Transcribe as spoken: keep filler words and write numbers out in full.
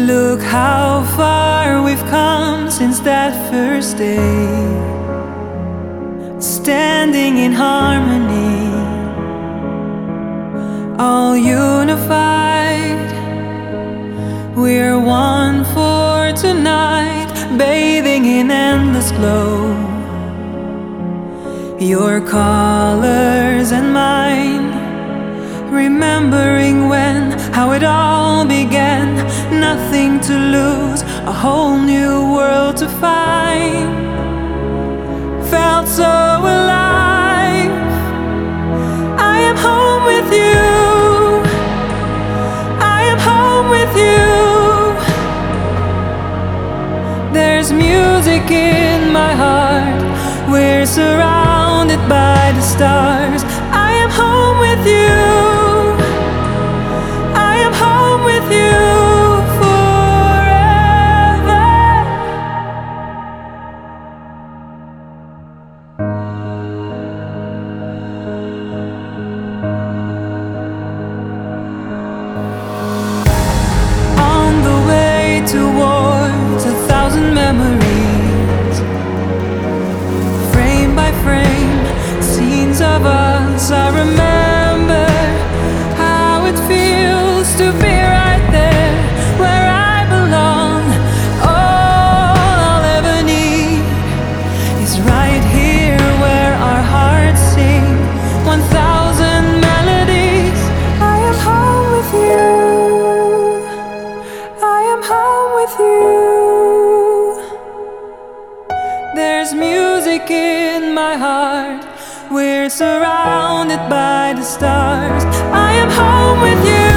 Look how far we've come since that first day, standing in harmony, all unified. We're one for tonight, bathing in endless glow. Your colors and mine, remembering when, how it all began. Nothing to lose, a whole new world to find. Felt so alive. I am home with you. I am home with you. There's music in my heart. We're surrounded by the stars. I am home with you. I am home with you forever. On the way towards a thousand memories, frame by frame, scenes of us. I remember how it feels to be right there where I belong. All I'll ever need is right here where our hearts sing one thousand melodies. I am home with you. I am home with you. There's music in my heart. We're surrounded by the stars. I am home with you.